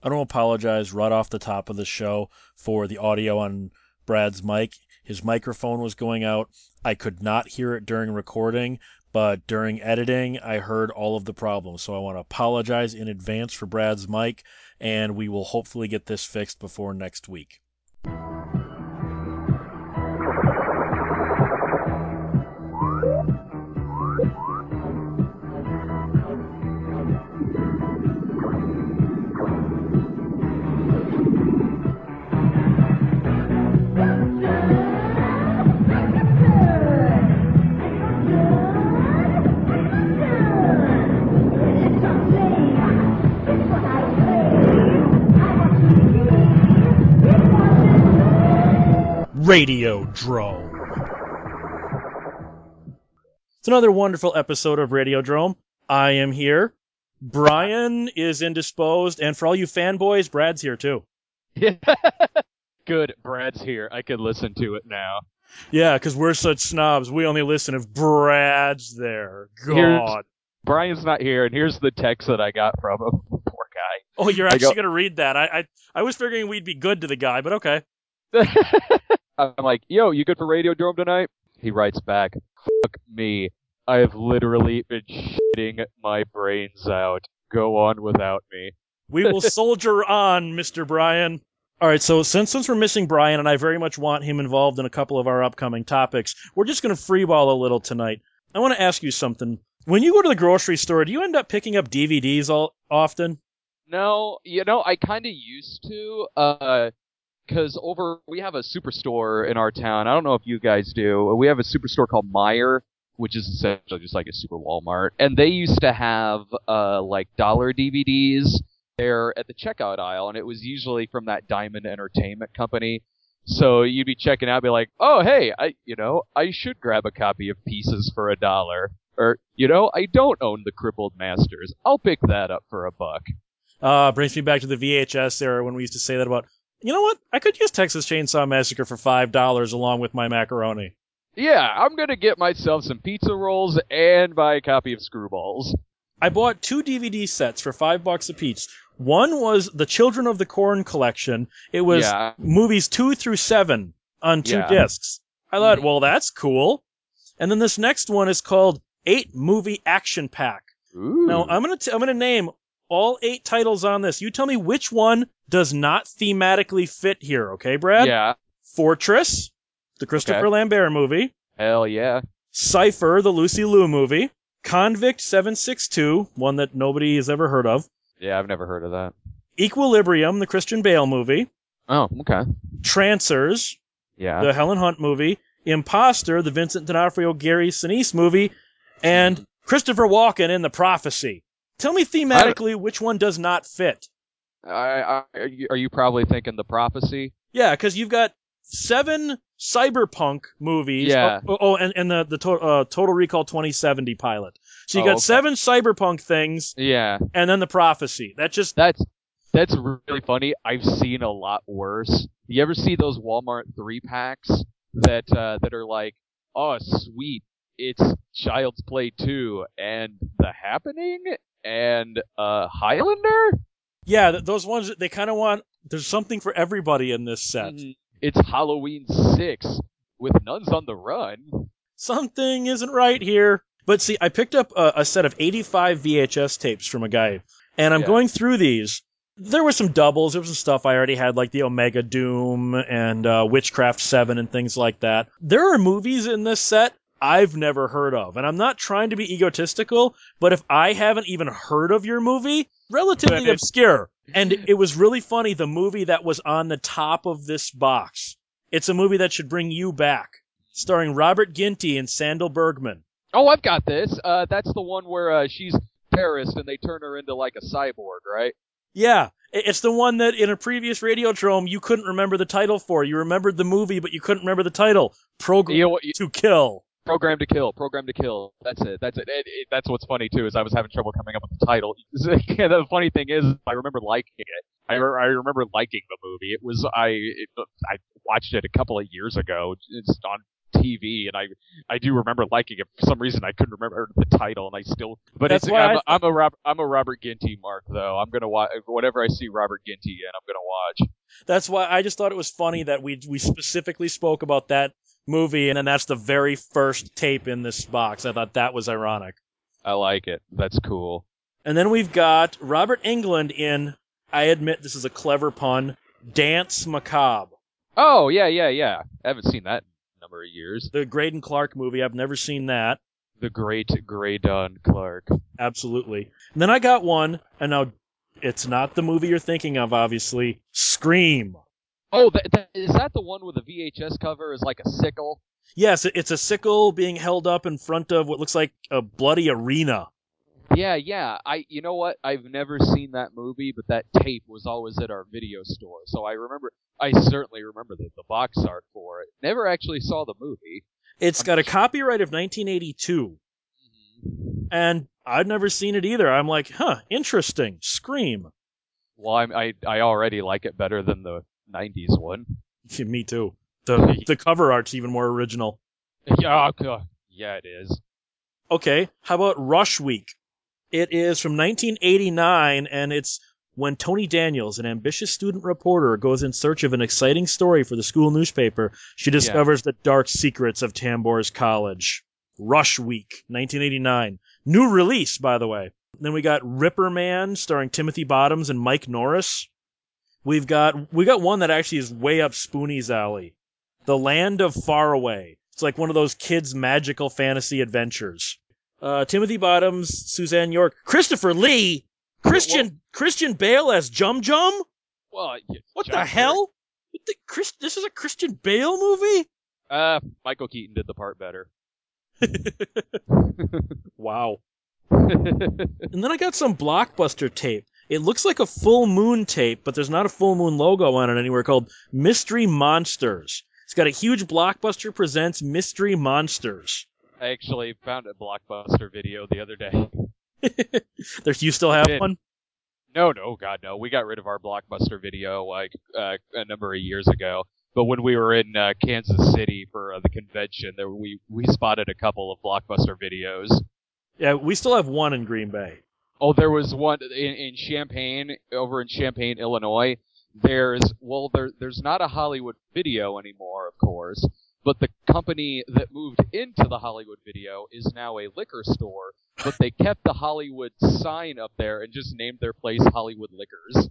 I don't apologize right off the top of the show for the audio on Brad's mic. His microphone was going out. I could not hear it during recording, but during editing, I heard all of the problems. So I want to apologize in advance for Brad's mic, and we will hopefully get this fixed before next week. Radiodrome. It's another wonderful episode of Radiodrome. I am here. Brian is indisposed, and for all you fanboys, Brad's here too. Yeah. Good, Brad's here. I can listen to it now. Yeah, because we're such snobs. We only listen if Brad's there. God. Brian's not here, and here's the text that I got from him. Poor guy. Oh, you're actually going to read that. I was figuring we'd be good to the guy, but okay. I'm like, yo, you good for Radiodrome tonight? He writes back, fuck me. I have literally been shitting my brains out. Go on without me. We will soldier on, Mr. Brian. All right, so since we're missing Brian, and I very much want him involved in a couple of our upcoming topics, we're just going to freeball a little tonight. I want to ask you something. When you go to the grocery store, do you end up picking up DVDs often? No, I kind of used to, because we have a superstore in our town. I don't know if you guys do. We have a superstore called Meijer, which is essentially just like a super Walmart. And they used to have, like dollar DVDs there at the checkout aisle, and it was usually from that Diamond Entertainment Company. So you'd be checking out, be like, oh, hey, I should grab a copy of Pieces for $1. Or, I don't own the Crippled Masters. I'll pick that up for $1. Brings me back to the VHS era when we used to say that about, you know what? I could use Texas Chainsaw Massacre for $5 along with my macaroni. Yeah, I'm going to get myself some pizza rolls and buy a copy of Screwballs. I bought 2 DVD sets for $5 a piece. One was the Children of the Corn collection. It was movies 2 through 7 on 2 discs. I thought, well, that's cool. And then this next one is called 8 Movie Action Pack. Ooh. Now, I'm gonna name all 8 titles on this. You tell me which one does not thematically fit here, okay, Brad? Yeah. Fortress, the Christopher Lambert movie. Hell yeah. Cypher, the Lucy Liu movie. Convict 762, one that nobody has ever heard of. Yeah, I've never heard of that. Equilibrium, the Christian Bale movie. Oh, okay. Trancers, the Helen Hunt movie. Imposter, the Vincent D'Onofrio, Gary Sinise movie. And Christopher Walken in The Prophecy. Tell me thematically which one does not fit. Are you probably thinking The Prophecy? Yeah, because you've got 7 cyberpunk movies. Yeah. And the Total Recall 2070 pilot. So you got 7 cyberpunk things. Yeah. And then The Prophecy. That's really funny. I've seen a lot worse. You ever see those Walmart 3-packs that are like, oh, sweet, it's Child's Play 2 and The Happening and Highlander? Yeah, those ones, they kind of want, there's something for everybody in this set. It's Halloween 6 with Nuns on the Run. Something isn't right here. But see, I picked up a set of 85 VHS tapes from a guy, and I'm going through these. There were some doubles. There was some stuff I already had, like the Omega Doom and Witchcraft 7 and things like that. There are movies in this set I've never heard of, and I'm not trying to be egotistical, but if I haven't even heard of your movie, relatively obscure. And it was really funny, the movie that was on the top of this box. It's a movie that should bring you back, starring Robert Ginty and Sandal Bergman. Oh, I've got this. That's the one where she's terrorist and they turn her into like a cyborg, right? Yeah, it's the one that in a previous Radiodrome you couldn't remember the title for. You remembered the movie, but you couldn't remember the title. Program to Kill. Program to Kill. Program to Kill. That's it. That's what's funny too, is I was having trouble coming up with the title. The funny thing is, I remember liking it. I remember liking the movie. I watched it a couple of years ago. It's on TV, and I do remember liking it. For some reason, I couldn't remember the title, and I still. But That's it's why I'm a Robert Ginty mark though. I'm gonna watch whatever I see Robert Ginty in. I'm gonna watch. That's why I just thought it was funny that we specifically spoke about that movie, and then that's the very first tape in this box. I thought that was ironic. I like it. That's cool. And then we've got Robert Englund in, I admit this is a clever pun, Dance Macabre. Oh yeah. I haven't seen that in a number of years. The Graydon Clark movie. I've never seen that. The great Graydon Clark. Absolutely. And then I got one, and now it's not the movie you're thinking of, obviously. Scream. Oh, is that the one with the VHS cover is like a sickle? Yes, it's a sickle being held up in front of what looks like a bloody arena. Yeah. You know what? I've never seen that movie, but that tape was always at our video store, so I certainly remember the box art for it. Never actually saw the movie. It's got a copyright of 1982, and I'd never seen it either. I'm like, interesting. Scream. Well, I already like it better than the 90s one. Me too. The cover art's even more original. Yeah, it is. Okay, how about Rush Week? It is from 1989, and it's when Tony Daniels, an ambitious student reporter, goes in search of an exciting story for the school newspaper. She discovers the dark secrets of Tambor's College. Rush Week, 1989. New release, by the way. Then we got Ripper Man, starring Timothy Bottoms and Mike Norris. We got one that actually is way up Spoonie's alley. The Land of Faraway. It's like one of those kids' magical fantasy adventures. Timothy Bottoms, Suzanne York, Christopher Lee, Christian Bale as Jum Jum. Well, what the hell? This is a Christian Bale movie? Michael Keaton did the part better. Wow. And then I got some Blockbuster tape. It looks like a Full Moon tape, but there's not a Full Moon logo on it anywhere, called Mystery Monsters. It's got a huge Blockbuster Presents Mystery Monsters. I actually found a Blockbuster video the other day. You still have one? No, God, no. We got rid of our Blockbuster video like a number of years ago. But when we were in Kansas City for the convention, we spotted a couple of Blockbuster videos. Yeah, we still have one in Green Bay. Oh, there was one in Champaign, over in Champaign, Illinois. There's not a Hollywood Video anymore, of course, but the company that moved into the Hollywood Video is now a liquor store, but they kept the Hollywood sign up there and just named their place Hollywood Liquors.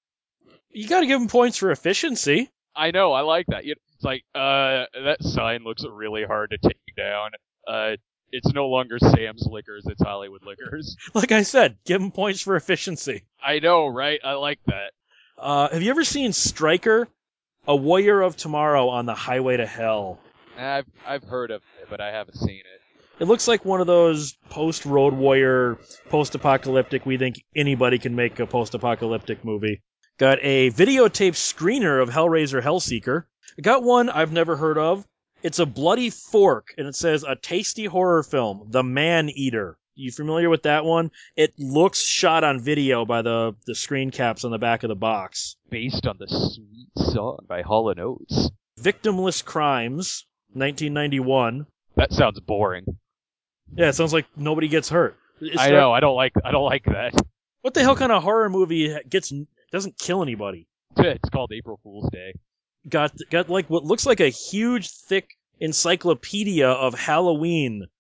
You gotta give them points for efficiency. I know, I like that. It's like, that sign looks really hard to take down. It's no longer Sam's Liquors, it's Hollywood Liquors. Like I said, give them points for efficiency. I know, right? I like that. Have you ever seen Stryker? A Warrior of Tomorrow on the Highway to Hell. I've heard of it, but I haven't seen it. It looks like one of those post-Road Warrior, post-apocalyptic, we think anybody can make a post-apocalyptic movie. Got a videotape screener of Hellraiser Hellseeker. I got one I've never heard of. It's a bloody fork, and it says, a tasty horror film, The Man-Eater. You familiar with that one? It looks shot on video by the screen caps on the back of the box. Based on the sweet song by Hall & Oates. Victimless Crimes, 1991. That sounds boring. Yeah, it sounds like nobody gets hurt. I know, I don't like that. What the hell kind of horror movie doesn't kill anybody? It's called April Fool's Day. Got like what looks like a huge, thick encyclopedia of Halloween.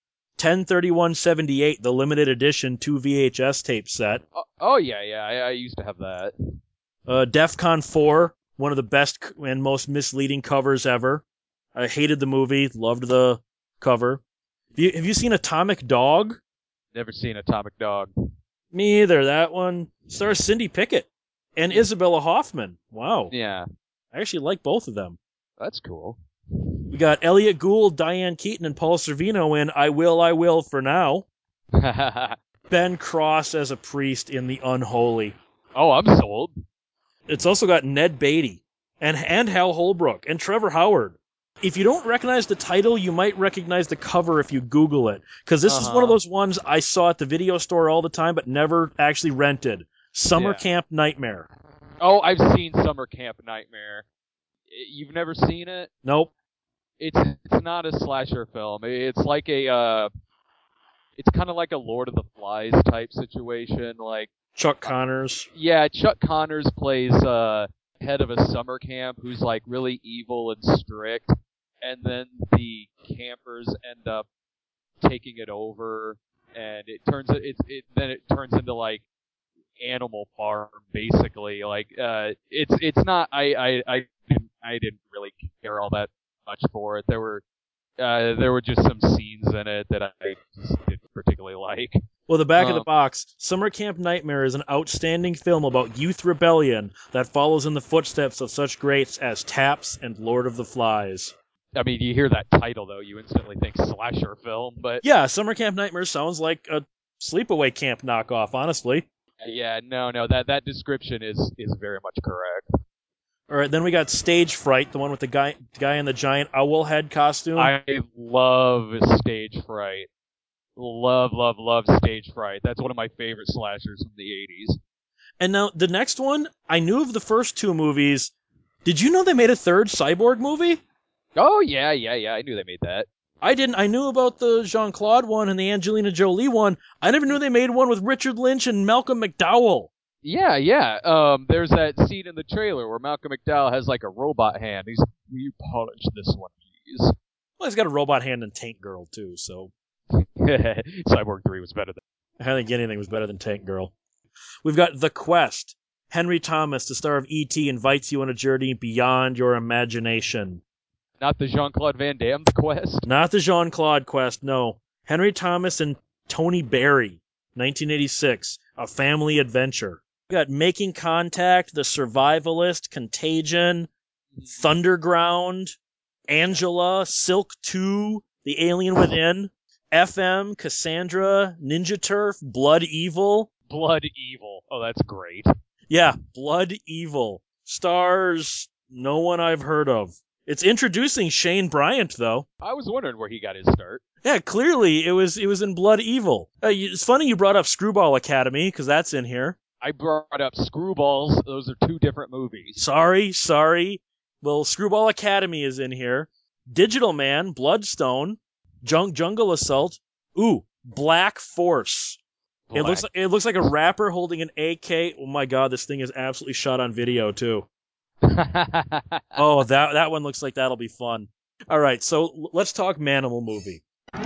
10/31/78, the limited edition 2 VHS tape set. Oh yeah, I used to have that. DEFCON 4, one of the best and most misleading covers ever. I hated the movie, loved the cover. Have you seen Atomic Dog? Never seen Atomic Dog. Me either. That one stars Cindy Pickett and Isabella Hoffman. Wow. Yeah. I actually like both of them. That's cool. We got Elliot Gould, Diane Keaton, and Paul Sorvino in I Will for Now. Ben Cross as a priest in The Unholy. Oh, I'm sold. It's also got Ned Beatty and Hal Holbrook and Trevor Howard. If you don't recognize the title, you might recognize the cover if you Google it. Because this is one of those ones I saw at the video store all the time but never actually rented. Summer Camp Nightmare. Oh, I've seen Summer Camp Nightmare. You've never seen it? Nope. It's not a slasher film. It's like it's kind of like a Lord of the Flies type situation. Like Chuck Connors. yeah, Chuck Connors plays head of a summer camp who's like really evil and strict, and then the campers end up taking it over, and then it turns into like Animal Farm basically. Like it's not I didn't really care all that much for it. There were just some scenes in it that I just didn't particularly like. Well, the back of the box, Summer Camp Nightmare is an outstanding film about youth rebellion that follows in the footsteps of such greats as Taps and Lord of the Flies. I mean, you hear that title, though, you instantly think slasher film, but... Yeah, Summer Camp Nightmare sounds like a sleepaway camp knockoff, honestly. Yeah, no, that description is very much correct. All right, then we got Stage Fright, the one with the guy in the giant owl head costume. I love Stage Fright. Love Stage Fright. That's one of my favorite slashers from the 80s. And now, the next one, I knew of the first two movies. Did you know they made a third Cyborg movie? Oh, yeah, I knew they made that. I didn't. I knew about the Jean-Claude one and the Angelina Jolie one. I never knew they made one with Richard Lynch and Malcolm McDowell. Yeah. There's that scene in the trailer where Malcolm McDowell has like a robot hand. Will you polish this one, please? Well, he's got a robot hand in Tank Girl, too, so... Cyborg 3 was better than... I don't think anything was better than Tank Girl. We've got The Quest. Henry Thomas, the star of E.T., invites you on a journey beyond your imagination. Not the Jean-Claude Van Damme Quest? Not the Jean-Claude Quest, no. Henry Thomas and Tony Berry, 1986, a family adventure. We got Making Contact, The Survivalist, Contagion, Thunderground, Angela, Silk 2, The Alien Within, FM, Cassandra, Ninja Turf, Blood Evil. Blood Evil. Oh, that's great. Yeah, Blood Evil. Stars no one I've heard of. It's introducing Shane Bryant, though. I was wondering where he got his start. Yeah, clearly it was in Blood Evil. It's funny you brought up Screwball Academy, because that's in here. I brought up Screwballs. Those are two different movies. Sorry. Well, Screwball Academy is in here. Digital Man, Bloodstone, Jungle Assault. Ooh, Black Force. It looks like a rapper holding an AK. Oh my god, this thing is absolutely shot on video too. Oh, that one looks like that'll be fun. All right, so let's talk Manimal movie.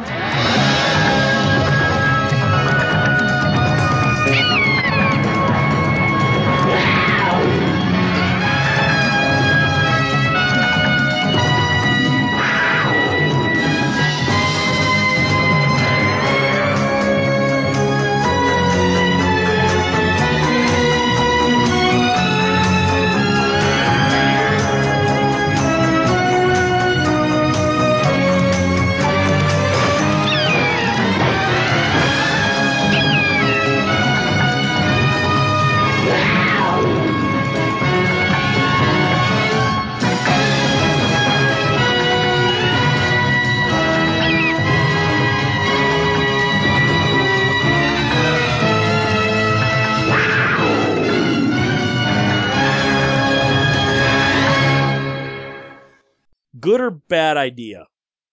Good or bad idea?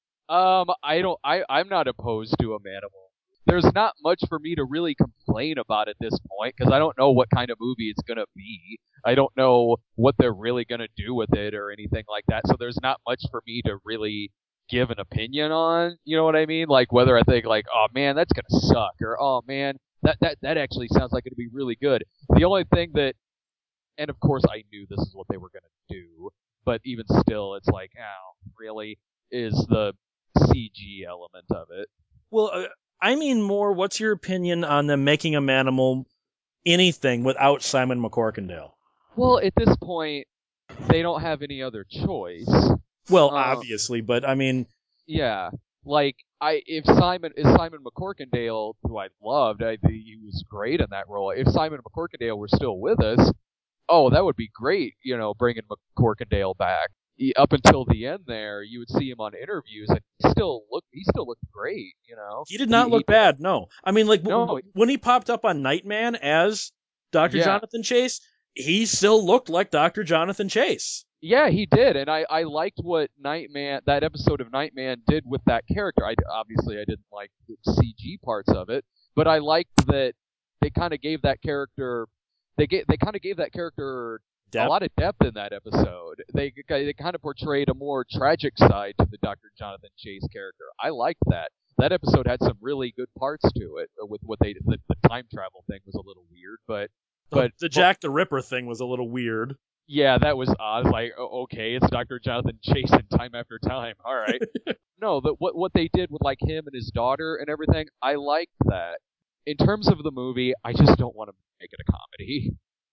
I'm not opposed to a Manimal. There's not much for me to really complain about at this point because I don't know what kind of movie it's gonna be. I don't know what they're really gonna do with it or anything like that. So there's not much for me to really give an opinion on. You know what I mean? Like whether I think like, oh man, that's gonna suck, or oh man, that actually sounds like it'd be really good. The only thing that, and of course I knew this is what they were gonna do, but even still, it's like, oh, really, is the CG element of it. Well, I mean more, what's your opinion on them making a Manimal anything without Simon McCorkindale? Well, at this point, they don't have any other choice. Well, obviously, but I mean... Yeah, like, if Simon McCorkindale, who I loved, he was great in that role, if Simon McCorkindale were still with us, oh, that would be great, bringing McCorkindale back. Up until the end there, you would see him on interviews, and he still looked great, He did not look bad, no. I mean, like, no. When he popped up on Nightman as Dr. Jonathan Chase, he still looked like Dr. Jonathan Chase. Yeah, he did, and I liked what Nightman, that episode of Nightman, did with that character. Obviously I didn't like the CG parts of it, but I liked that they kind of gave that character they kind of gave that character a Depth. lot of depth in that episode. They kind of portrayed a more tragic side to the Dr. Jonathan Chase character. I liked that. That episode had some really good parts to it. With what the time travel thing was a little weird, but The Jack the Ripper thing was a little weird. yeah, that was odd. Like, okay, it's Dr. Jonathan Chase in Time After Time. All right. No, what they did with like him and his daughter and everything, I liked that. In terms of the movie, I just don't want to make it a comedy.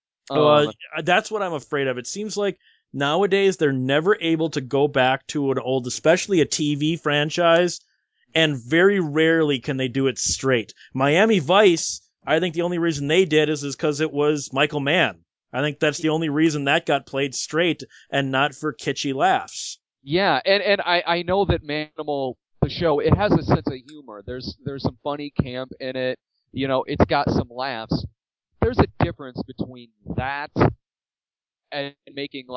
That's what I'm afraid of. It seems like nowadays they're never able to go back to an old, especially a TV franchise, and very rarely can they do it straight. Miami Vice, I think the only reason they did is because it was Michael Mann. I think that's the only reason that got played straight and not for kitschy laughs. Yeah, and I know that Manimal, the show, it has a sense of humor. There's some funny camp in it. You know, it's got some laughs. There's a difference between that and making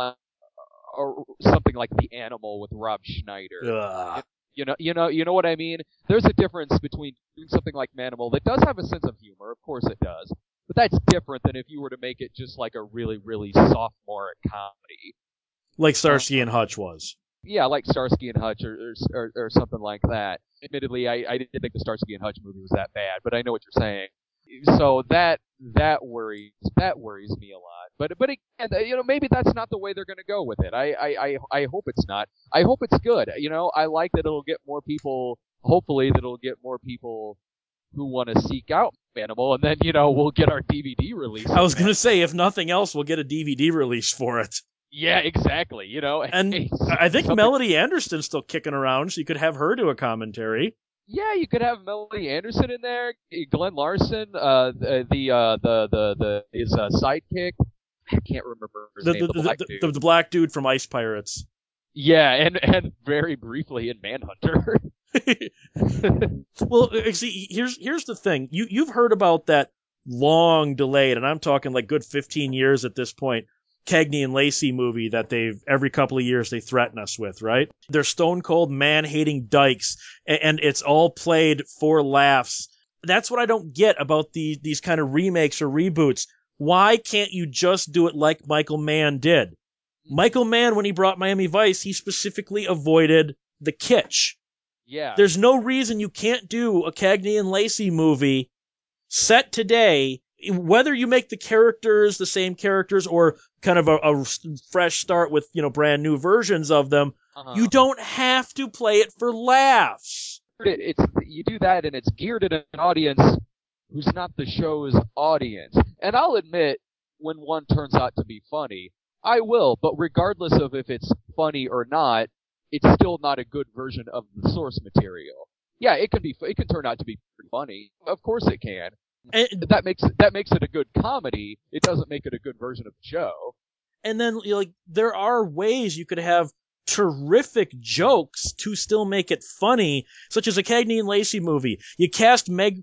or something like The Animal with Rob Schneider. Ugh. You know what I mean? There's a difference between doing something like Manimal that does have a sense of humor, of course it does, but that's different than if you were to make it just like a really, really sophomoric comedy. Like Starsky and Hutch was. Yeah, like Starsky and Hutch or something like that. Admittedly, I didn't think the Starsky and Hutch movie was that bad, but I know what you're saying. So that worries me a lot. But again, maybe that's not the way they're going to go with it. I hope it's not. I hope it's good. I like that it'll get more people. Hopefully, that it'll get more people who want to seek out Manimal, and then we'll get our DVD release. I was going to say, if nothing else, we'll get a DVD release for it. Yeah, exactly. And I think Melody Anderson's still kicking around, so you could have her do a commentary. Yeah, you could have Melody Anderson in there, Glenn Larson, his sidekick. I can't remember his name. The black dude from Ice Pirates. Yeah, and very briefly in Manhunter. Well, see, here's the thing. You've heard about that long delayed, and I'm talking like good 15 years at this point, Cagney and Lacey movie that every couple of years they threaten us with, right? They're stone cold man-hating dykes, and it's all played for laughs. That's what I don't get about these kind of remakes or reboots. Why can't you just do it like Michael Mann did? Michael Mann, when he brought Miami Vice, he specifically avoided the kitsch. Yeah. There's no reason you can't do a Cagney and Lacey movie set today, whether you make the characters the same characters or kind of a fresh start with, brand new versions of them. You don't have to play it for laughs. You do that and it's geared at an audience who's not the show's audience. And I'll admit, when one turns out to be funny, I will, but regardless of if it's funny or not, it's still not a good version of the source material. Yeah, it can turn out to be pretty funny. Of course it can. And that makes it a good comedy. It doesn't make it a good version of the show. And then there are ways you could have terrific jokes to still make it funny, such as a Cagney and Lacey movie. You cast Meg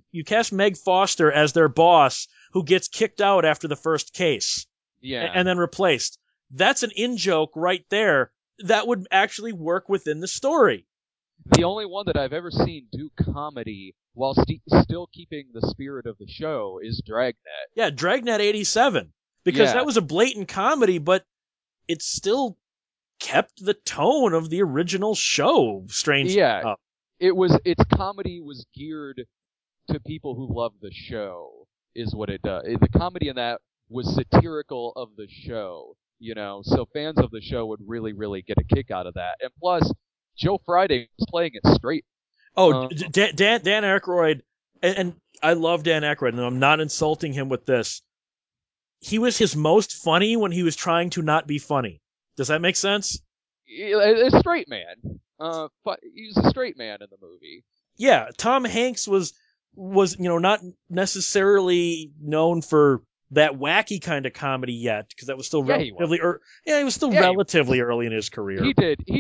Foster as their boss, who gets kicked out after the first case. Yeah. And then replaced. That's an in-joke right there that would actually work within the story. The only one that I've ever seen do comedy while still keeping the spirit of the show is Dragnet. Yeah, Dragnet 87. Because that was a blatant comedy, but it still kept the tone of the original show, strangely enough. Its comedy was geared to people who love the show, is what it does. The comedy in that was satirical of the show, so fans of the show would really, really get a kick out of that. And plus, Joe Friday was playing it straight. Oh, Dan Aykroyd, and I love Dan Aykroyd, and I'm not insulting him with this. He was his most funny when he was trying to not be funny. Does that make sense? A straight man. He was a straight man in the movie. Yeah, Tom Hanks was not necessarily known for that wacky kind of comedy yet, because that was still relatively relatively early in his career. He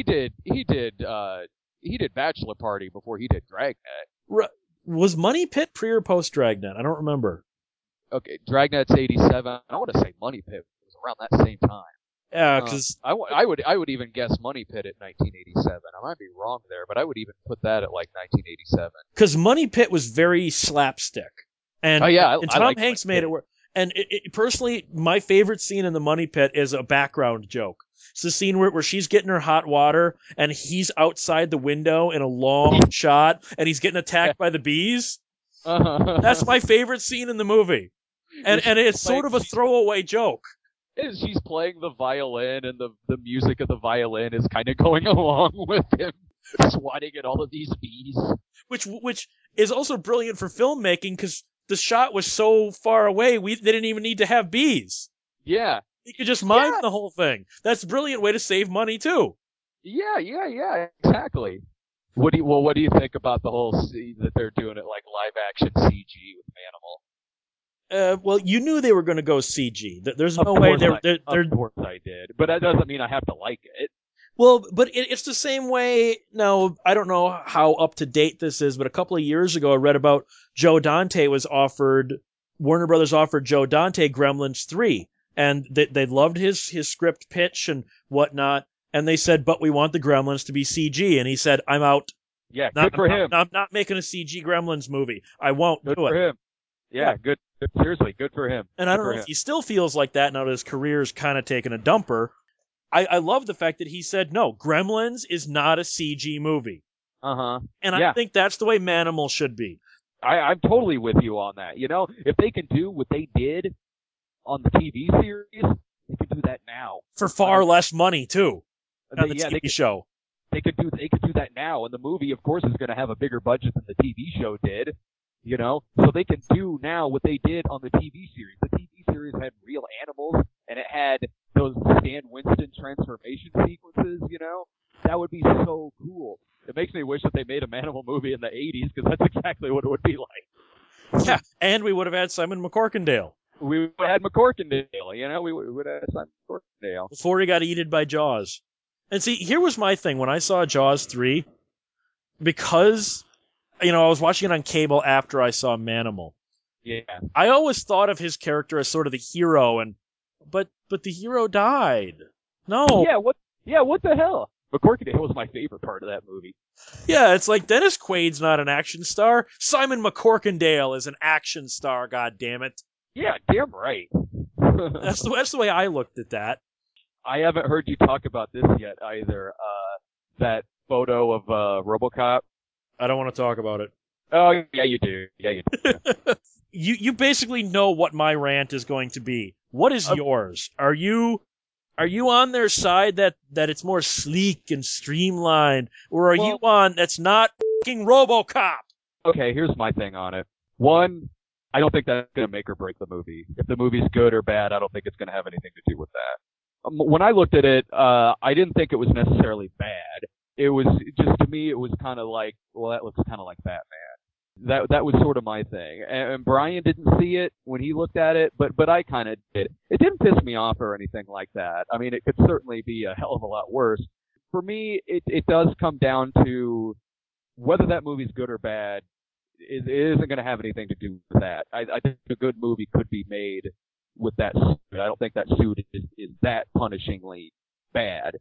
did Bachelor Party before he did Dragnet. Was Money Pit pre or post Dragnet? I don't remember. Okay, Dragnet's 87. I want to say Money Pit was around that same time. Because I would even guess Money Pit at 1987. I might be wrong there, but I would even put that at like 1987. Because Money Pit was very slapstick, and and I Tom like Hanks Money made it work. And personally, my favorite scene in the Money Pit is a background joke. It's the scene where she's getting her hot water, and he's outside the window in a long shot, and he's getting attacked by the bees. That's my favorite scene in the movie, and it's sort of a throwaway joke. She's playing the violin, and the music of the violin is kind of going along with him swatting at all of these bees. Which is also brilliant for filmmaking, because the shot was so far away, they didn't even need to have bees. Yeah. You could just mime the whole thing. That's a brilliant way to save money, too. Yeah, exactly. What do you think about the whole that they're doing it like live action CG with Manimal? Well, you knew they were going to go CG. There's no way they're. Of course I did, but that doesn't mean I have to like it. Well, but it's the same way. Now, I don't know how up to date this is, but a couple of years ago, I read about Joe Dante Warner Brothers offered Joe Dante Gremlins 3, and they loved his script pitch and whatnot, and they said, but we want the Gremlins to be CG, and he said, I'm out. Yeah, good for him. I'm not making a CG Gremlins movie. I won't do it. Good for him. Yeah, good. Seriously, good for him. And I don't know if he still feels like that now that his career's kind of taken a dumper. I love the fact that he said, no, Gremlins is not a CG movie. Uh-huh. And I think that's the way Manimal should be. I'm totally with you on that. You know, if they can do what they did on the TV series, they can do that now. For far less money, too, on the TV show. They could do that now, and the movie, of course, is going to have a bigger budget than the TV show did. You know, so they can do now what they did on the TV series. The TV series had real animals, and it had those Stan Winston transformation sequences, you know? That would be so cool. It makes me wish that they made a Manimal movie in the 80s, because that's exactly what it would be like. Yeah, and we would have had Simon McCorkindale. We would have had McCorkindale, you know? We would have had Simon McCorkindale. Before he got eaten by Jaws. And see, here was my thing. When I saw Jaws 3, because, I was watching it on cable after I saw Manimal. Yeah. I always thought of his character as sort of the hero, but the hero died. No. Yeah, what the hell? McCorkindale was my favorite part of that movie. Yeah, it's like Dennis Quaid's not an action star. Simon McCorkindale is an action star, goddammit. Yeah, damn right. That's the way I looked at that. I haven't heard you talk about this yet either. That photo of RoboCop. I don't want to talk about it. Oh, yeah, you do. Yeah, you do. You basically know what my rant is going to be. What is yours? Are you on their side that it's more sleek and streamlined, or are you on that's not fucking RoboCop? Okay, here's my thing on it. One, I don't think that's going to make or break the movie. If the movie's good or bad, I don't think it's going to have anything to do with that. When I looked at it, I didn't think it was necessarily bad. It was just, to me, it was kind of like, well, that looks kind of like Batman. That was sort of my thing. And Brian didn't see it when he looked at it, but I kind of did. It didn't piss me off or anything like that. I mean, it could certainly be a hell of a lot worse. For me, it does come down to whether that movie's good or bad. It isn't going to have anything to do with that. I think a good movie could be made with that suit. I don't think that suit is that punishingly bad.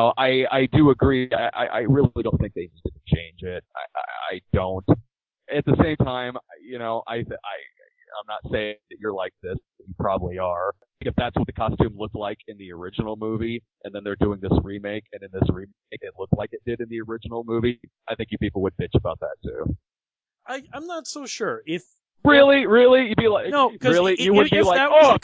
I do agree. I really don't think they need to change it. I don't. At the same time, I'm not saying that you're like this. You probably are. If that's what the costume looked like in the original movie, and then they're doing this remake, and in this remake it looked like it did in the original movie, I think you people would bitch about that too. I'm not so sure. If Really, you'd be like, no, really, you wouldn't be like,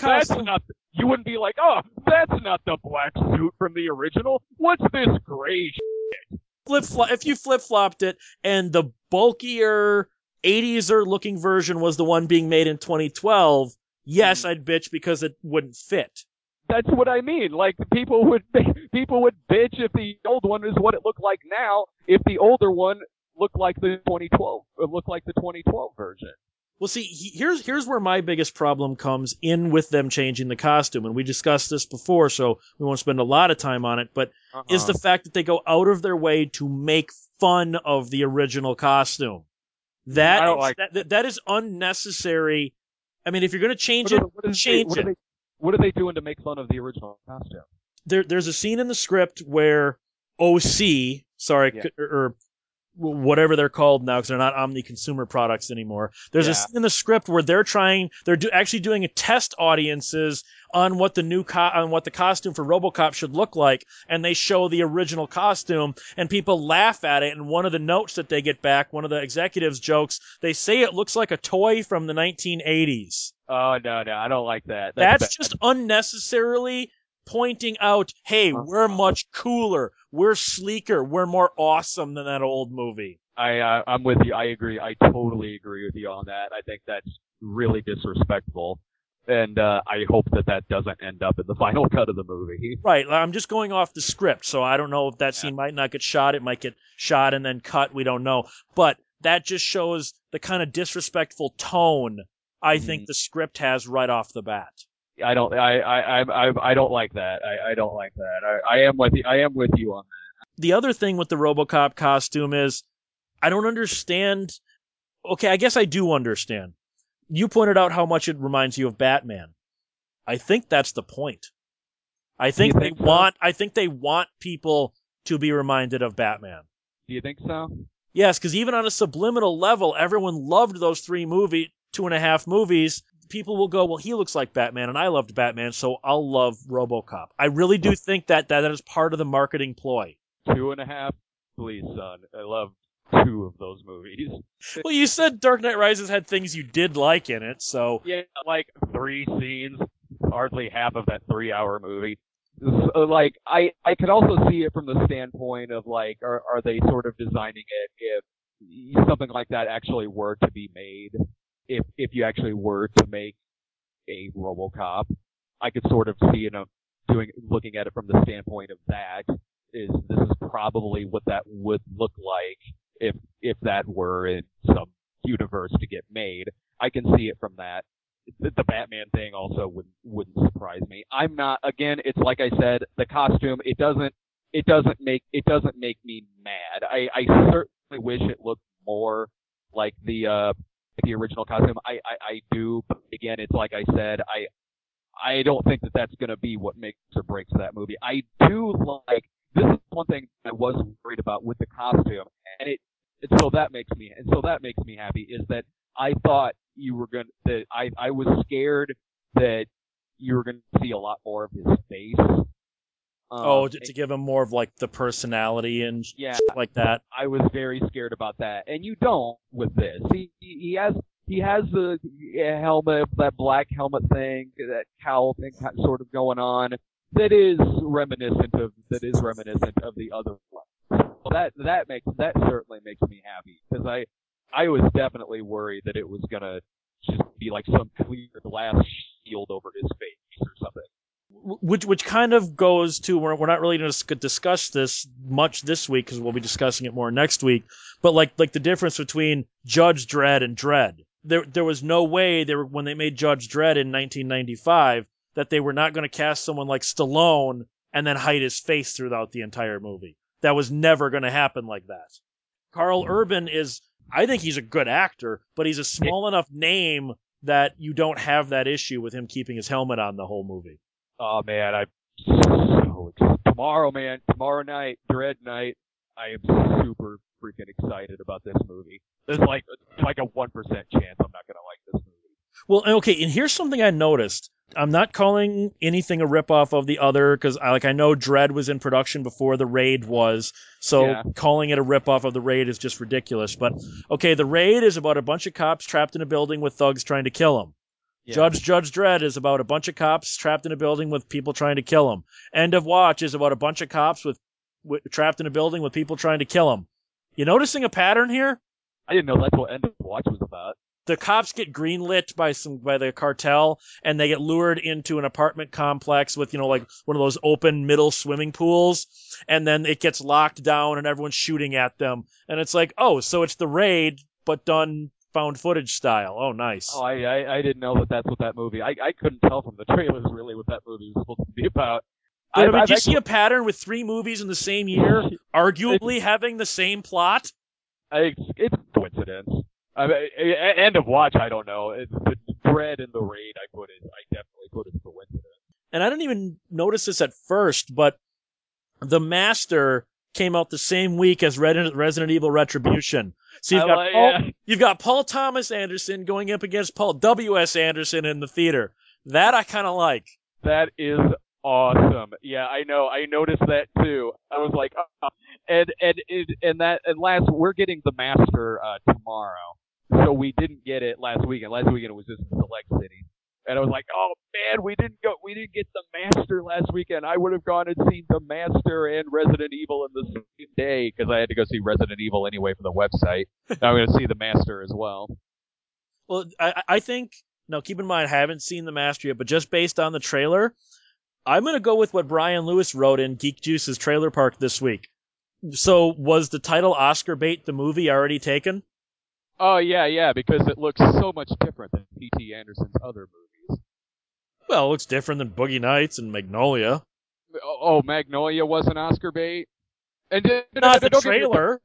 you wouldn't be like, oh, that's not the black suit from the original. What's this gray shit? If you flip-flopped it and the bulkier 80s-er looking version was the one being made in 2012, yes, I'd bitch because it wouldn't fit. That's what I mean. Like, people would bitch if the old one is what it looked like now, if the older one looked like the 2012 version. Well, see, here's where my biggest problem comes in with them changing the costume, and we discussed this before, so we won't spend a lot of time on it, but is the fact that they go out of their way to make fun of the original costume. That is unnecessary. I mean, if you're going to change it, change it. What are they doing to make fun of the original costume? there's a scene in the script where OC, sorry, Yeah. or whatever they're called now because they're not Omni consumer products anymore. There's a scene in the script where they're actually doing test audiences on what the costume for RoboCop should look like, and they show the original costume, and people laugh at it. And one of the notes that they get back, one of the executives jokes, they say it looks like a toy from the 1980s. Oh no, I don't like that. That's just unnecessarily pointing out, hey, we're much cooler, we're sleeker, we're more awesome than that old movie. I'm with you. I agree. I totally agree with you on that. I think that's really disrespectful, and I hope that doesn't end up in the final cut of the movie. Right. I'm just going off the script, so I don't know if that scene might not get shot. It might get shot and then cut. We don't know. But that just shows the kind of disrespectful tone I think the script has right off the bat. I don't like that. I don't like that. I am with you on that. The other thing with the RoboCop costume is I don't understand. Okay, I guess I do understand. You pointed out how much it reminds you of Batman. I think that's the point. I think they want people to be reminded of Batman. Do you think so? Yes, because even on a subliminal level, everyone loved those 2.5 movies. People will go, well, he looks like Batman, and I loved Batman, so I'll love RoboCop. I really do think that is part of the marketing ploy. 2.5? Please, son. I love 2 of those movies. Well, you said Dark Knight Rises had things you did like in it, so... Yeah, like 3 scenes, hardly half of that 3-hour movie. So, like, I could also see it from the standpoint of, like, are they sort of designing it if something like that actually were to be made? If you actually were to make a RoboCop, I could sort of see looking at it from the standpoint of this is probably what that would look like if that were in some universe to get made. I can see it from that. The Batman thing also wouldn't surprise me. I'm not, again, it's like I said, the costume, it doesn't make me mad. I certainly wish it looked more like the original costume. I do, but again, it's like I said, I don't think that's going to be what makes or breaks that movie. I do like, this is one thing I was worried about with the costume, and so that makes me happy, is that I thought I was scared that you were going to see a lot more of his face. To give him more of like the personality and shit like that. I was very scared about that, and you don't with this. He has the helmet, that black helmet thing, that cowl thing sort of going on that is reminiscent of the other one. So that certainly makes me happy, because I was definitely worried that it was gonna just be like some clear glass shield over his face or something. Which kind of goes to, we're not really going to discuss this much this week because we'll be discussing it more next week, but like the difference between Judge Dredd and Dredd. There was no way when they made Judge Dredd in 1995 that they were not going to cast someone like Stallone and then hide his face throughout the entire movie. That was never going to happen like that. Karl Urban I think he's a good actor, but he's a small enough name that you don't have that issue with him keeping his helmet on the whole movie. Oh man, I'm so excited. Tomorrow night, Dredd night, I am super freaking excited about this movie. There's like a 1% chance I'm not gonna like this movie. Well, okay, and here's something I noticed. I'm not calling anything a ripoff of the other, because I know Dredd was in production before The Raid was, so calling it a ripoff of The Raid is just ridiculous. But, okay, The Raid is about a bunch of cops trapped in a building with thugs trying to kill them. Yeah. Judge Dredd is about a bunch of cops trapped in a building with people trying to kill them. End of Watch is about a bunch of cops trapped in a building with people trying to kill them. You noticing a pattern here? I didn't know that's what End of Watch was about. The cops get greenlit by the cartel, and they get lured into an apartment complex with, like one of those open middle swimming pools, and then it gets locked down and everyone's shooting at them. And it's like, oh, so it's The Raid, but done found footage style. Oh, nice. Oh, I didn't know that's what that movie. I couldn't tell from the trailers really what that movie was supposed to be about. Did you see a pattern with 3 movies in the same year, arguably having the same plot? It's a coincidence. End of Watch, I don't know. The Dredd and The Raid, I definitely put as coincidence. and I didn't even notice this at first, but The Master came out the same week as Resident Evil Retribution. So you've got Paul Thomas Anderson going up against Paul W.S. Anderson in the theater. That I kind of like. That is awesome. Yeah, I know. I noticed that too. I was like, we're getting The Master tomorrow, so we didn't get it last weekend. Last weekend it was just in select cities, and I was like, oh man, we didn't get The Master last weekend. I would have gone and seen The Master and Resident Evil in the same day because I had to go see Resident Evil anyway for the website. Now I'm going to see The Master as well. Well, I think, now keep in mind, I haven't seen The Master yet, but just based on the trailer, I'm going to go with what Brian Lewis wrote in Geek Juice's Trailer Park this week. So was the title Oscar Bait the movie already taken? Oh, yeah, because it looks so much different than P.T. Anderson's other movies. Well, it's different than Boogie Nights and Magnolia. Oh, Magnolia was an Oscar bait? And not the trailer.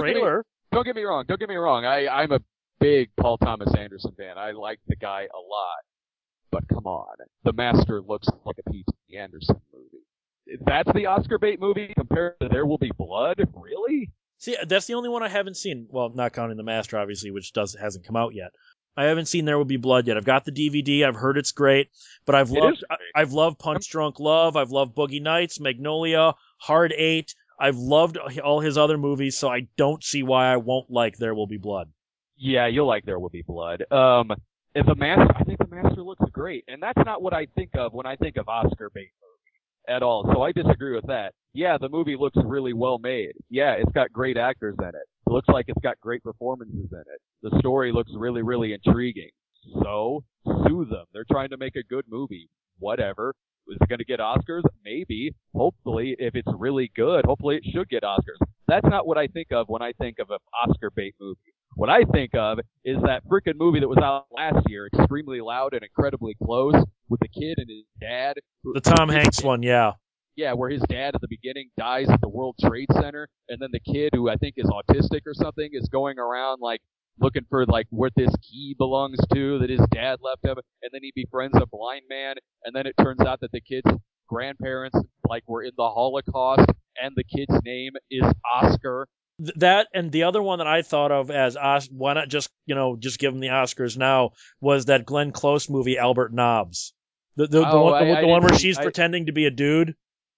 Don't get me wrong. I'm a big Paul Thomas Anderson fan. I like the guy a lot. But come on. The Master looks like a P.T. Anderson movie. That's the Oscar bait movie compared to There Will Be Blood? Really? See, that's the only one I haven't seen. Well, not counting The Master, obviously, which hasn't come out yet. I haven't seen There Will Be Blood yet. I've got the DVD. I've heard it's great, but I've loved Punch Drunk Love. I've loved Boogie Nights, Magnolia, Hard Eight. I've loved all his other movies, so I don't see why I won't like There Will Be Blood. Yeah, you'll like There Will Be Blood. I think The Master looks great, and that's not what I think of when I think of Oscar bait movie at all. So I disagree with that. Yeah, the movie looks really well made. Yeah, it's got great actors in it. It looks like it's got great performances in it. The story looks really, really intriguing. So, sue them. They're trying to make a good movie. Whatever. Is it going to get Oscars? Maybe. Hopefully, if it's really good, hopefully it should get Oscars. That's not what I think of when I think of an Oscar bait movie. What I think of is that freaking movie that was out last year, Extremely Loud and Incredibly Close, with the kid and his dad. The Tom Hanks one, yeah. Yeah, where his dad at the beginning dies at the World Trade Center, and then the kid, who I think is autistic or something, is going around like looking for like where this key belongs to that his dad left him, and then he befriends a blind man, and then it turns out that the kid's grandparents like were in the Holocaust, and the kid's name is Oscar. That and the other one that I thought of as why not just give him the Oscars now was that Glenn Close movie Albert Nobbs, the one where she's pretending to be a dude.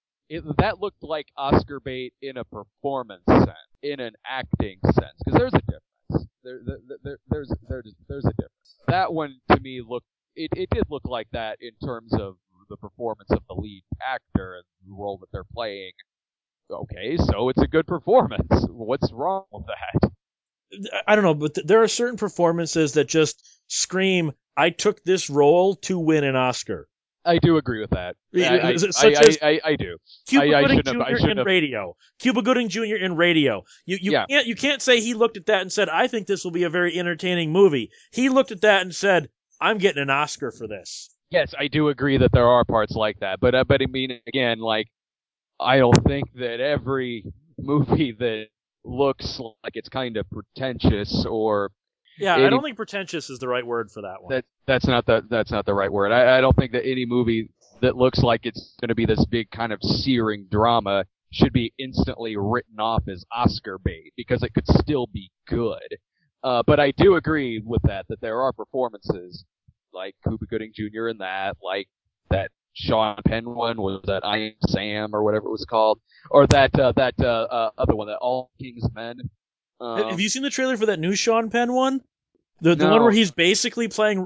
That looked like Oscar bait in a performance sense, in an acting sense, because there's a difference. There's a difference. That one to me it did look like that in terms of the performance of the lead actor and the role that they're playing. Okay, so it's a good performance. What's wrong with that? I don't know, but there are certain performances that just scream, I took this role to win an Oscar. I do agree with that. I do. Cuba Gooding Jr. in Radio. Cuba Gooding Jr. in Radio. You can't say he looked at that and said, I think this will be a very entertaining movie. He looked at that and said, I'm getting an Oscar for this. Yes, I do agree that there are parts like that. But I mean, again, like, I don't think that every movie that looks like it's kind of pretentious or... Yeah, I don't think pretentious is the right word for that one. That's not the right word. I don't think that any movie that looks like it's going to be this big kind of searing drama should be instantly written off as Oscar bait, because it could still be good. But I do agree with that there are performances like Cuba Gooding Jr. in that, like that Sean Penn one, was that I Am Sam or whatever it was called, or that other one, that All King's Men. Have you seen the trailer for that new Sean Penn one? The one where he's basically playing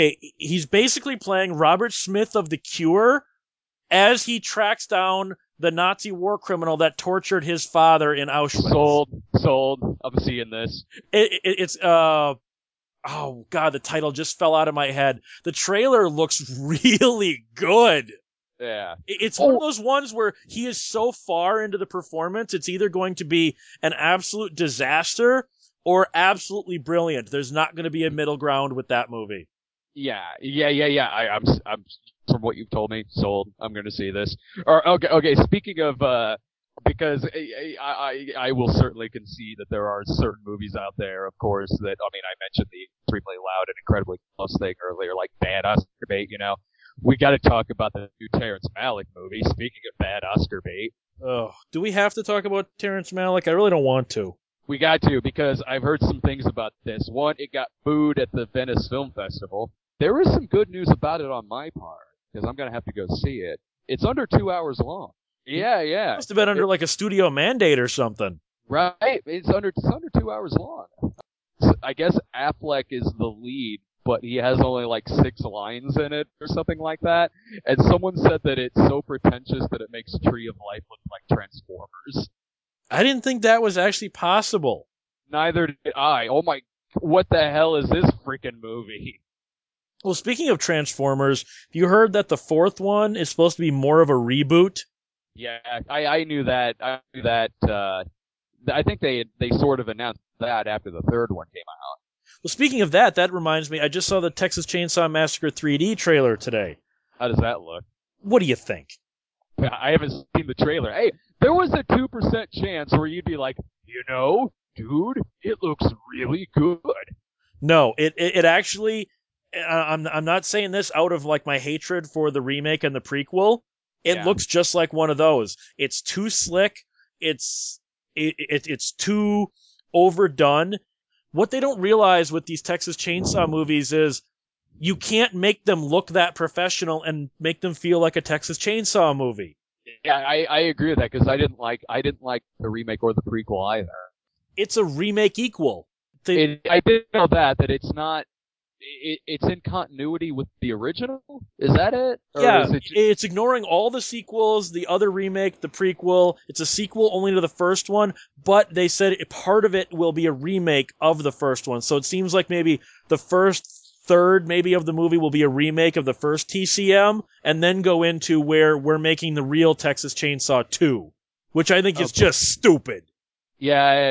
Robert Smith of The Cure as he tracks down the Nazi war criminal that tortured his father in Auschwitz. Sold. I'm seeing this. It's oh god, the title just fell out of my head. The trailer looks really good. Yeah. It's one of those ones where he is so far into the performance, it's either going to be an absolute disaster or absolutely brilliant. There's not going to be a middle ground with that movie. Yeah. I'm from what you've told me, sold. I'm going to see this. Okay. Speaking of, because I will certainly concede that there are certain movies out there, of course, that, I mean, I mentioned the Extremely Loud and Incredibly Close thing earlier, like bad Oscar bait, We got to talk about the new Terrence Malick movie. Speaking of bad Oscar bait, Do we have to talk about Terrence Malick? I really don't want to. we got to because I've heard some things about this. One, it got booed at the Venice Film Festival. There is some good news about it on my part because I'm gonna have to go see it. It's under 2 hours long. Yeah. Must have been under like a studio mandate or something. Right. It's under 2 hours long. I guess Affleck is the lead, but he has only like 6 lines in it or something like that. And someone said that it's so pretentious that it makes Tree of Life look like Transformers. I didn't think that was actually possible. Neither did I. Oh my, what the hell is this freaking movie? Well, speaking of Transformers, you heard that the 4th one is supposed to be more of a reboot? Yeah, I knew that. I think they sort of announced that after the 3rd one came out. Well, speaking of that, that reminds me, I just saw the Texas Chainsaw Massacre 3D trailer today. How does that look? What do you think? I haven't seen the trailer. Hey, there was a 2% chance where you'd be like, dude, it looks really good. No, it actually, I'm not saying this out of like my hatred for the remake and the prequel. It looks just like one of those. It's too slick. It's too overdone. What they don't realize with these Texas Chainsaw movies is you can't make them look that professional and make them feel like a Texas Chainsaw movie. Yeah, I agree with that because I didn't like the remake or the prequel either. It's a remake equal. I did know that it's not. It's in continuity with the original. Is that it? Or yeah, is it it's ignoring all the sequels, the other remake, the prequel. It's a sequel only to the first one, but they said part of it will be a remake of the first one. So it seems like maybe the first third maybe of the movie will be a remake of the first TCM, and then go into where we're making the real Texas Chainsaw 2, which I think is just stupid. Yeah.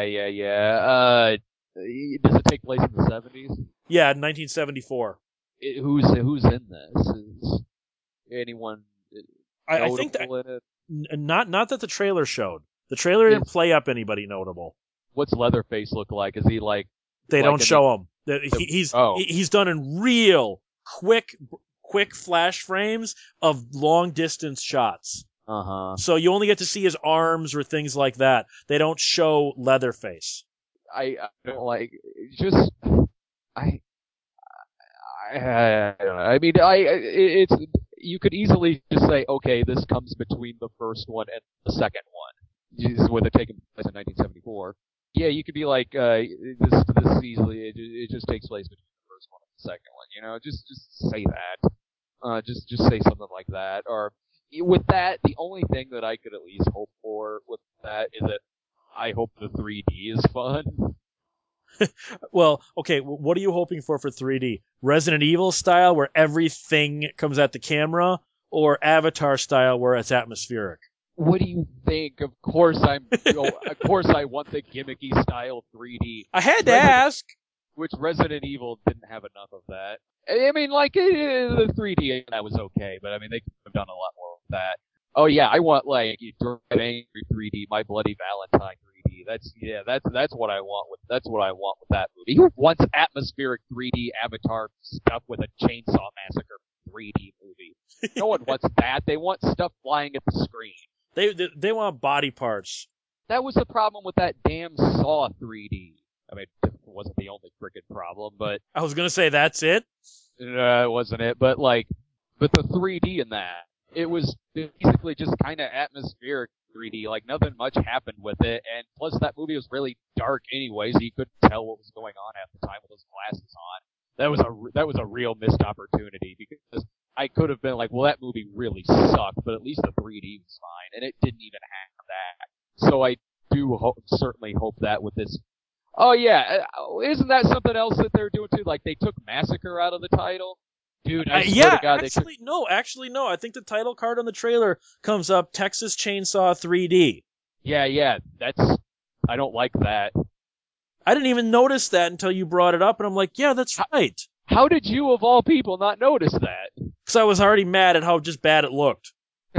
Does it take place in the 70s? Yeah, 1974. Who's in this? Is anyone I think that in it? not that the trailer showed. The trailer didn't play up anybody notable. What's Leatherface look like? Is he like? They don't show him. He's done in real quick flash frames of long distance shots. So you only get to see his arms or things like that. They don't show Leatherface. I don't like just I don't know. I mean, it's you could easily just say, okay, this comes between the first one and the second one, where they're taking place in 1974. Yeah, you could be like, this easily, it just takes place between the first one and the second one. You know, just say that. Just say something like that. Or with that, the only thing that I could at least hope for with that is that I hope the 3D is fun. Well, okay, what are you hoping for 3D? Resident Evil style, where everything comes at the camera, or Avatar style, where it's atmospheric? What do you think? Of course I want the gimmicky style 3D. I had to ask. Which Resident Evil didn't have enough of that. I mean, like, the 3D, that was okay, but I mean, they could have done a lot more with that. Oh yeah, I want, like, Drive Angry 3D, My Bloody Valentine 3D. That's what I want with that movie. Who wants atmospheric 3D Avatar stuff with a Chainsaw Massacre 3D movie? No one wants that. They want stuff flying at the screen. They want body parts. That was the problem with that damn Saw 3D. I mean, it wasn't the only freaking problem, but I was gonna say that's it. It wasn't it, but the 3D in that, it was basically just kind of atmospheric 3D. Like nothing much happened with it, and plus that movie was really dark anyway, so you couldn't tell what was going on half the time with those glasses on. That was a real missed opportunity because I could have been like, well, that movie really sucked, but at least the 3D was fine, and it didn't even have that. So I do certainly hope that with this. Oh yeah, isn't that something else that they're doing too? Like they took Massacre out of the title. Dude, I swear to God, actually, no. I think the title card on the trailer comes up Texas Chainsaw 3D. Yeah, I don't like that. I didn't even notice that until you brought it up, and I'm like, yeah, that's right. How did you, of all people, not notice that? Because I was already mad at how just bad it looked.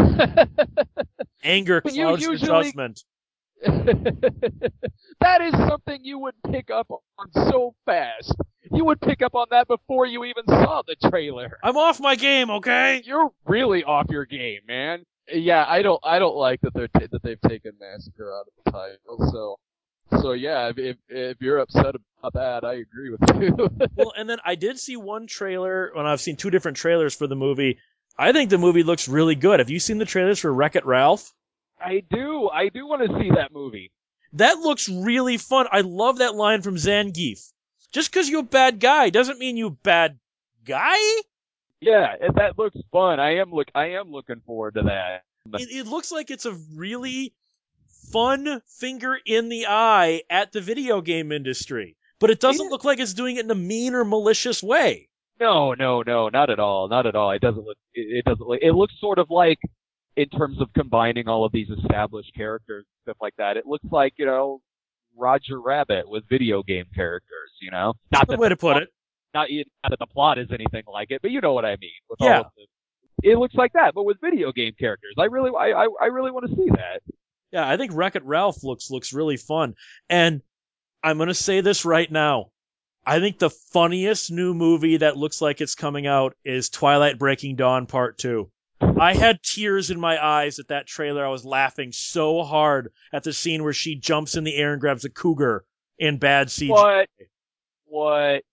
Anger clouds your judgment. That is something you would pick up on so fast. You would pick up on that before you even saw the trailer. I'm off my game, okay? You're really off your game, man. Yeah, I don't like that they've taken Massacre out of the title. So yeah, if you're upset about that, I agree with you. Well, and then I did see one trailer, and I've seen two different trailers for the movie. I think the movie looks really good. Have you seen the trailers for Wreck-It Ralph? I do want to see that movie. That looks really fun. I love that line from Zangief. Just because you're a bad guy doesn't mean you bad guy. Yeah, and that looks fun. I am looking forward to that. It looks like it's a really fun finger in the eye at the video game industry, but it doesn't look like it's doing it in a mean or malicious way. No, not at all. Not at all. It doesn't look. It doesn't look. It looks sort of like, in terms of combining all of these established characters and stuff like that. It looks like, Roger Rabbit with video game characters. Not That's the way to put it. Not that the plot is anything like it, but you know what I mean. Yeah. It looks like that, but with video game characters. I really want to see that. Yeah, I think Wreck-It Ralph looks really fun. And I'm going to say this right now. I think the funniest new movie that looks like it's coming out is Twilight Breaking Dawn Part 2. I had tears in my eyes at that trailer. I was laughing so hard at the scene where she jumps in the air and grabs a cougar in bad CG. What?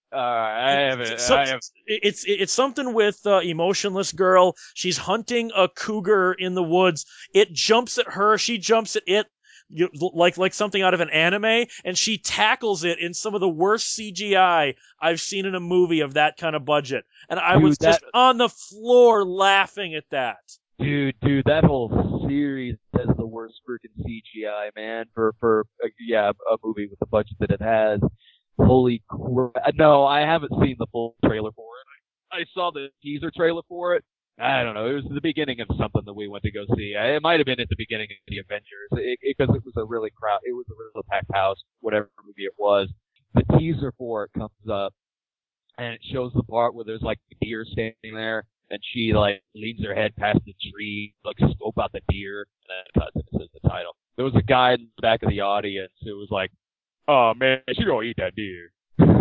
I haven't. It's something with emotionless girl. She's hunting a cougar in the woods. It jumps at her. She jumps at it, like something out of an anime, and she tackles it in some of the worst CGI I've seen in a movie of that kind of budget. And I was just on the floor laughing at that. Dude, that whole series has the worst freaking CGI, man. For a movie with the budget that it has. Holy crap. No, I haven't seen the full trailer for it. I saw the teaser trailer for it. I don't know. It was the beginning of something that we went to go see. It might have been at the beginning of the Avengers because it was a really packed house, whatever movie it was. The teaser for it comes up and it shows the part where there's like a deer standing there and she like leans her head past the tree, like scope out the deer, and then it cuts and it says the title. There was a guy in the back of the audience who was like, "Oh man, she gonna eat that deer."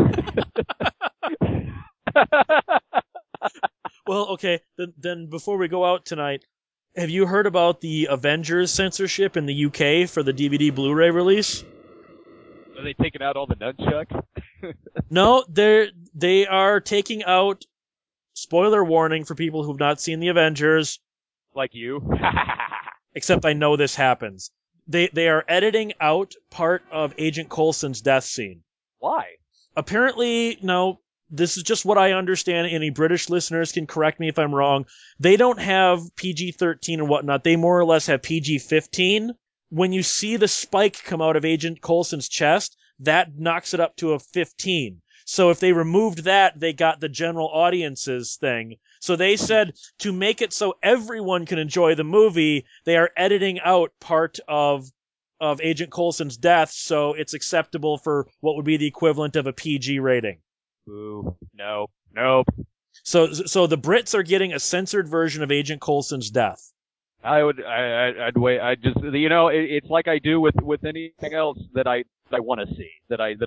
Well, okay, then before we go out tonight, have you heard about the Avengers censorship in the UK for the DVD Blu-ray release? Are they taking out all the nunchucks? No, they are taking out, spoiler warning for people who've not seen the Avengers. Like you. Except I know this happens. They are editing out part of Agent Coulson's death scene. Why? Apparently, no, this is just what I understand. Any British listeners can correct me if I'm wrong. They don't have PG-13 and whatnot. They more or less have PG-15. When you see the spike come out of Agent Coulson's chest, that knocks it up to a 15. So if they removed that, they got the general audiences thing. So they said to make it so everyone can enjoy the movie, they are editing out part of Agent Coulson's death so it's acceptable for what would be the equivalent of a PG rating. Ooh, nope. So the Brits are getting a censored version of Agent Coulson's death. I'd wait. It's like I do with anything else that I want to see, that I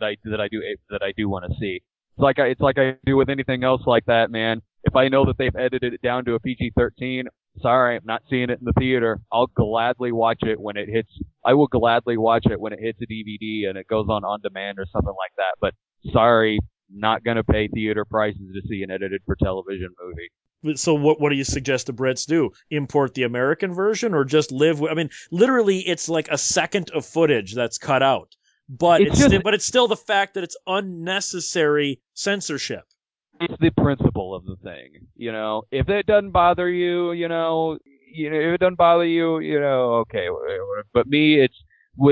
do want to see. It's like I do with anything else like that, man. If I know that they've edited it down to a PG-13, sorry, I'm not seeing it in the theater. I'll gladly watch it when it hits. I will gladly watch it when it hits a DVD and it goes on demand or something like that. But sorry, not gonna pay theater prices to see an edited for television movie. So what do you suggest the Brits do? Import the American version or just live with, I mean, literally it's like a second of footage that's cut out. But it's still the fact that it's unnecessary censorship. It's the principle of the thing, If it doesn't bother you, if it doesn't bother you, okay. But me, it's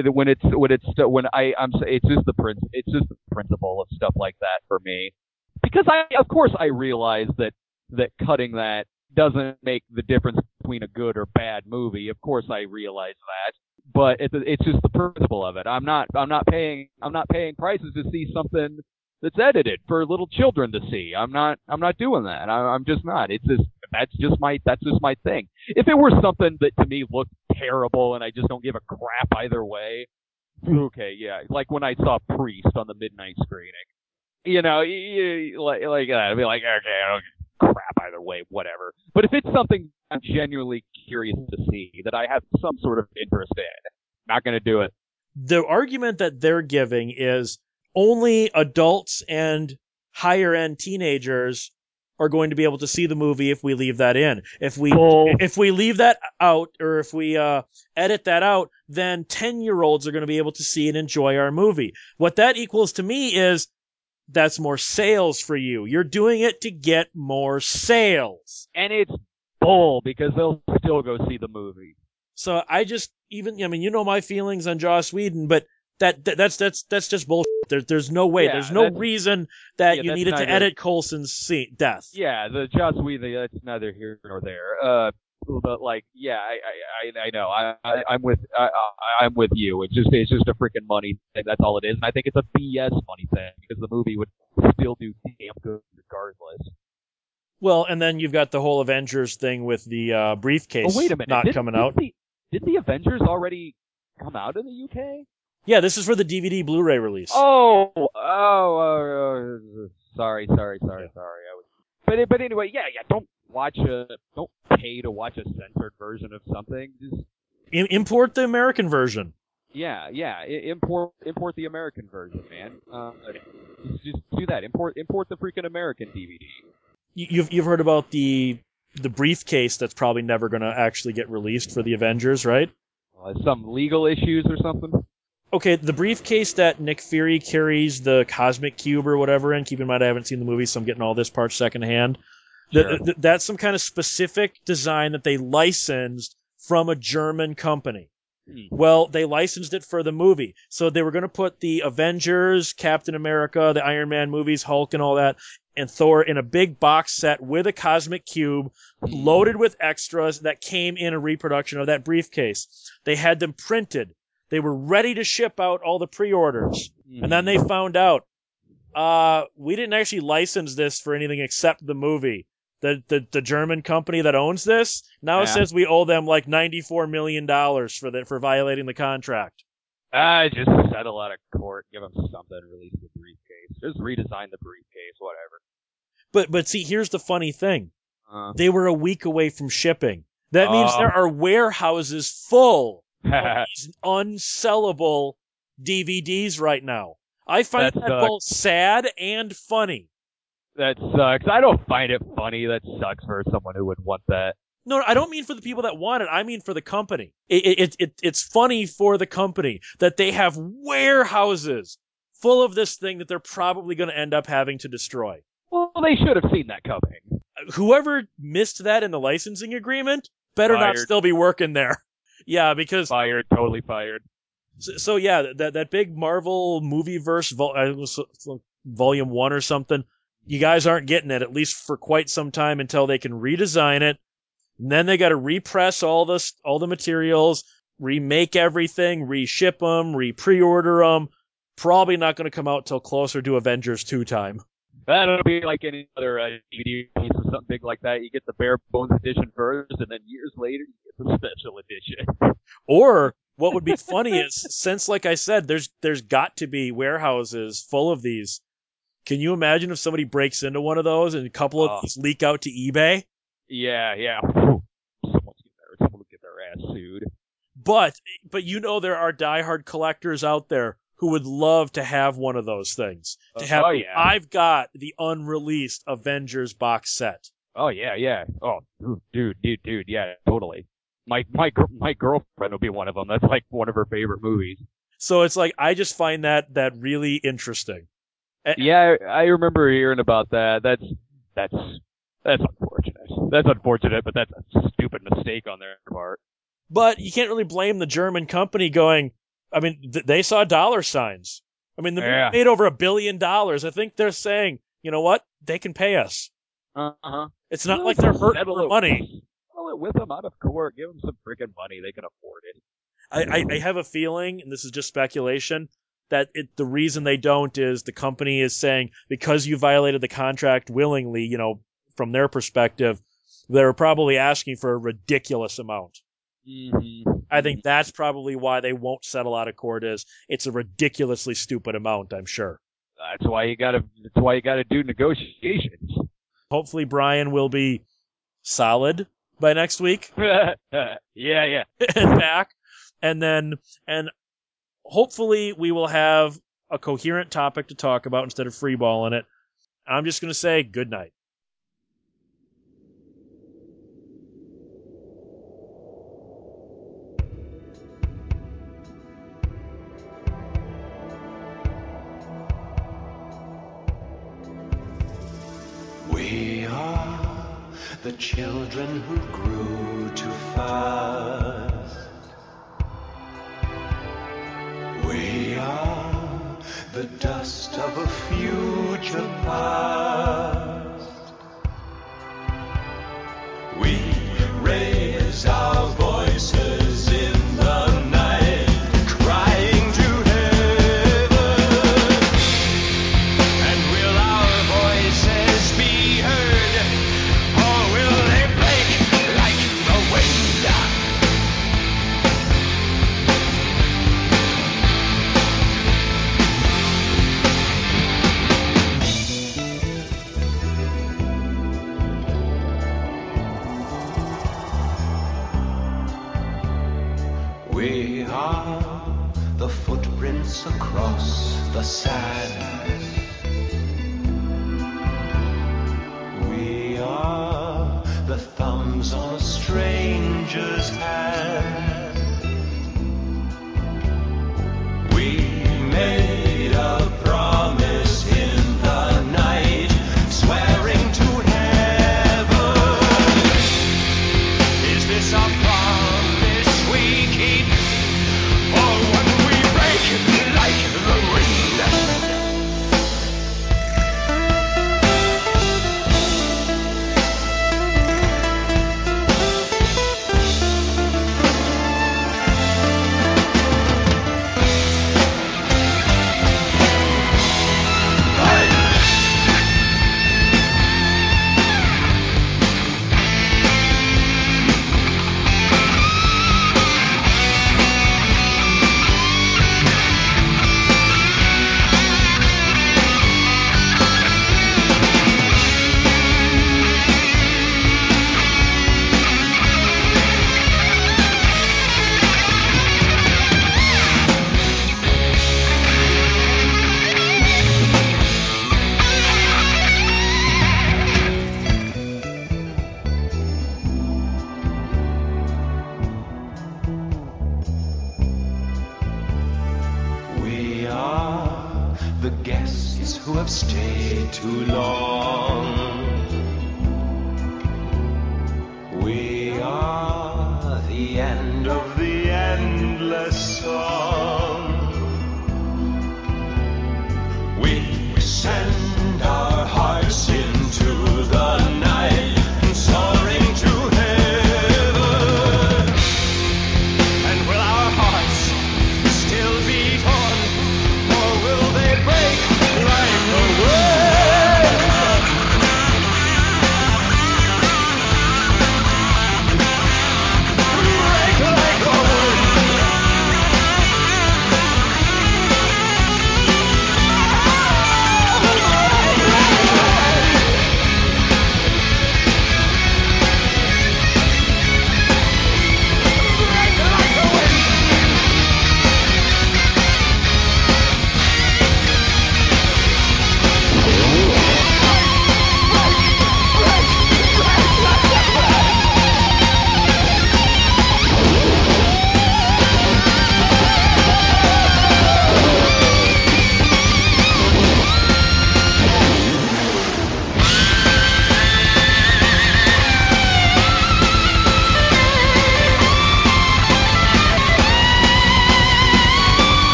it's just the principle of stuff like that for me. Because of course I realize that cutting that doesn't make the difference between a good or bad movie. Of course I realize that. But it's just the principle of it. I'm not paying prices to see something that's edited for little children to see. I'm not doing that. I'm just not. That's just my thing. If it were something that to me looked terrible and I just don't give a crap either way, okay, yeah. Like when I saw Priest on the midnight screening. You know, like that. I'd be like, okay, I don't give a crap either way, whatever. But if it's something I'm genuinely curious to see, that I have some sort of interest in, not going to do it. The argument that they're giving is only adults and higher end teenagers are going to be able to see the movie if we leave that in. If we leave that out, or if we edit that out, then 10-year-olds are going to be able to see and enjoy our movie. What that equals to me is that's more sales for you. You're doing it to get more sales. And it's bull, because they'll still go see the movie. So I mean, you know my feelings on Joss Whedon, but that's just bullshit. There's no way. There's no reason that you needed to edit Coulson's death. Yeah, the Joss Whedon, that's neither here nor there. But like, yeah, I know. I'm with you. It's just a freaking money thing. That's all it is. And I think it's a BS money thing, because the movie would still do damn good regardless. Well, and then you've got the whole Avengers thing with the briefcase wait a minute. not coming out. Did the Avengers already come out in the UK? Yeah, this is for the DVD Blu-ray release. Sorry. But anyway, yeah. Don't pay to watch a censored version of something. Just import the American version. Yeah. Import the American version, man. Just do that. Import the freaking American DVD. You've heard about the briefcase that's probably never going to actually get released for the Avengers, right? Some legal issues or something? Okay, the briefcase that Nick Fury carries the Cosmic Cube or whatever in, keep in mind I haven't seen the movie, so I'm getting all this part secondhand. Sure. That's some kind of specific design that they licensed from a German company. Well, they licensed it for the movie. So they were going to put the Avengers, Captain America, the Iron Man movies, Hulk and all that, and Thor in a big box set with a Cosmic Cube loaded with extras that came in a reproduction of that briefcase. They had them printed. They were ready to ship out all the pre-orders. And then they found out, we didn't actually license this for anything except the movie. The German company that owns this now says we owe them like $94 million for violating the contract. Just settle out of court, give them something, release the briefcase. Just redesign the briefcase, whatever. But see, here's the funny thing. They were a week away from shipping. That means there are warehouses full of these unsellable DVDs right now. I find that both sad and funny. That sucks. I don't find it funny. That sucks for someone who would want that. No, I don't mean for the people that want it. I mean for the company. It's funny for the company that they have warehouses full of this thing that they're probably going to end up having to destroy. Well, they should have seen that coming. Whoever missed that in the licensing agreement better not still be working there. Yeah, because... Totally fired. So yeah, that big Marvel Movieverse Volume 1 or something, you guys aren't getting it, at least for quite some time, until they can redesign it. And then they got to repress all the materials, remake everything, reship them, pre-order them. Probably not going to come out till closer to Avengers 2 time. That'll be like any other DVD piece or something big like that. You get the bare bones edition first, and then years later you get the special edition. Or what would be funny is, since like I said, there's got to be warehouses full of these. Can you imagine if somebody breaks into one of those and a couple of these leak out to eBay? Yeah. Someone will get their ass sued. But you know there are diehard collectors out there who would love to have one of those things. I've got the unreleased Avengers box set. Oh yeah. Oh, dude, yeah, totally. My girlfriend will be one of them. That's like one of her favorite movies. So it's like, I just find that really interesting. Yeah, I remember hearing about that. That's unfortunate. That's unfortunate, but that's a stupid mistake on their part. But you can't really blame the German company going, I mean, they saw dollar signs. I mean, the movie made over $1 billion. I think they're saying, you know what? They can pay us. It's not like they're hurting for money. Settle it with them out of court. Give them some freaking money. They can afford it. I have a feeling, and this is just speculation, that the reason they don't is the company is saying, because you violated the contract willingly, you know, from their perspective, they're probably asking for a ridiculous amount. I think that's probably why they won't settle out of court, is it's a ridiculously stupid amount, I'm sure. That's why you gotta do negotiations. Hopefully Brian will be solid by next week. Yeah. And back. And hopefully we will have a coherent topic to talk about instead of freeballing it. I'm just going to say good night. We are the children who grew too fast. We are the dust of a future past. We raise our voices in the night, crying to heaven. And will our voices be heard, or will they break like the wind? We are the footprints across the sand. We are the thumbs on a stranger's hand. We made a promise in the night, swearing to heaven. Is this a promise we keep, or one we break like the wind? We are the guests who have stayed too long. We are the end of the endless song.